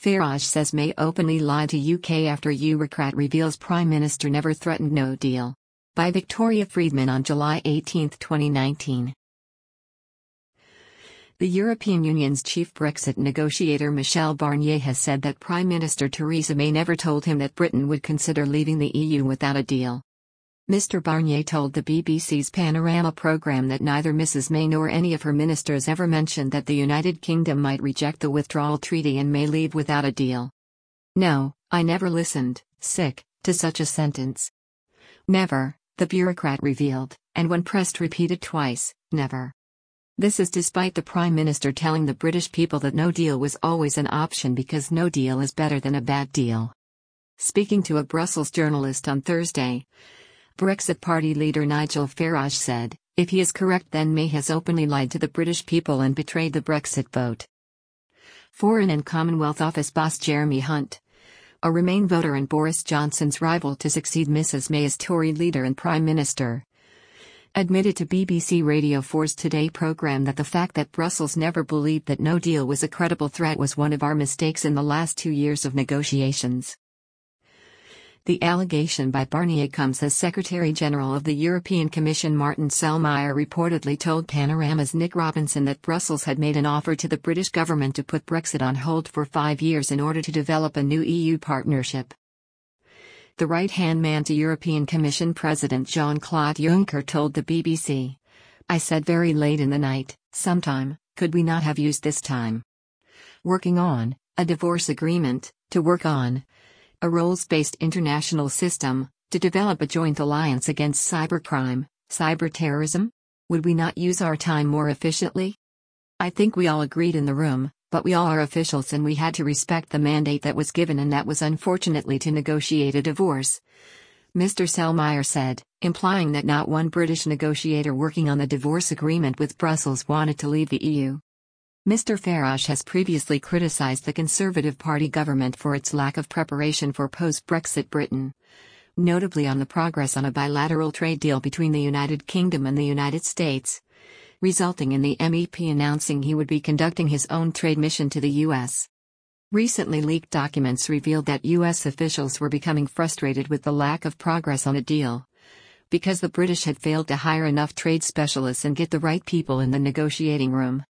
Farage says May openly lied to UK after Eurocrat reveals Prime Minister never threatened no deal. By Victoria Friedman on July 18, 2019. The European Union's chief Brexit negotiator Michel Barnier has said that Prime Minister Theresa May never told him that Britain would consider leaving the EU without a deal. Mr. Barnier told the BBC's Panorama programme that neither Mrs. May nor any of her ministers ever mentioned that the United Kingdom might reject the withdrawal treaty and may leave without a deal. No, I never listened, to such a sentence. Never, the bureaucrat revealed, and when pressed repeated twice, never. This is despite the Prime Minister telling the British people that no deal was always an option because no deal is better than a bad deal. Speaking to a Brussels journalist on Thursday, Brexit Party leader Nigel Farage said, if he is correct then May has openly lied to the British people and betrayed the Brexit vote. Foreign and Commonwealth Office boss Jeremy Hunt, a Remain voter and Boris Johnson's rival to succeed Mrs. May as Tory leader and Prime Minister, admitted to BBC Radio 4's Today programme that the fact that Brussels never believed that no deal was a credible threat was one of our mistakes in the last 2 years of negotiations. The allegation by Barnier comes as Secretary-General of the European Commission Martin Selmayr reportedly told Panorama's Nick Robinson that Brussels had made an offer to the British government to put Brexit on hold for 5 years in order to develop a new EU partnership. The right-hand man to European Commission President Jean-Claude Juncker told the BBC, I said very late in the night, sometime, could we not have used this time working on a divorce agreement, to work on a rules-based international system, to develop a joint alliance against cybercrime, cyberterrorism? Would we not use our time more efficiently? I think we all agreed in the room, but we all are officials and we had to respect the mandate that was given and that was unfortunately to negotiate a divorce, Mr. Selmayr said, implying that not one British negotiator working on the divorce agreement with Brussels wanted to leave the EU. Mr. Farage has previously criticised the Conservative Party government for its lack of preparation for post-Brexit Britain, notably on the progress on a bilateral trade deal between the United Kingdom and the United States, resulting in the MEP announcing he would be conducting his own trade mission to the US. Recently leaked documents revealed that US officials were becoming frustrated with the lack of progress on a deal, because the British had failed to hire enough trade specialists and get the right people in the negotiating room.